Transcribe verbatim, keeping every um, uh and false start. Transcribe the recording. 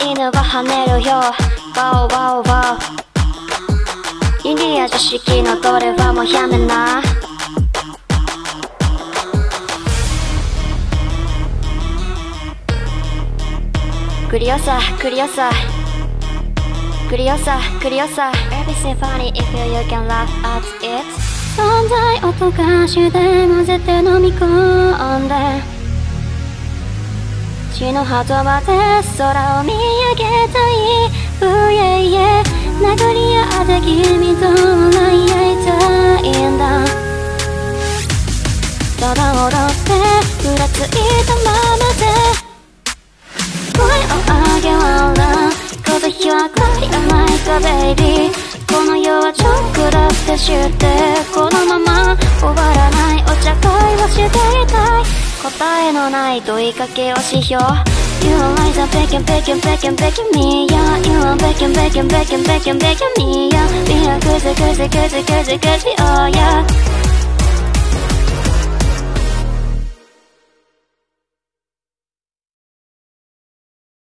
犬は跳ねるよワオワオワオインディア女式のどれはもうやめなクリオサクリオサクリオサクリオサ Everything funny if you, you can laugh at it 存在を溶かして混ぜて飲み込んで地の鳩まで空を見上げたいうえいえ殴り合って君と笑い合いたいんだただ踊ってふらついたままで声を上げ笑う Cause you are crying like a baby この世はチョックだって知ってこのまま終わらないお茶会をしていたい答えのない問いかけをしよう You are like a begging begging begging begging me yeah You are begging begging begging begging begging me yeah We are crazy crazy crazy crazy crazy oh yeah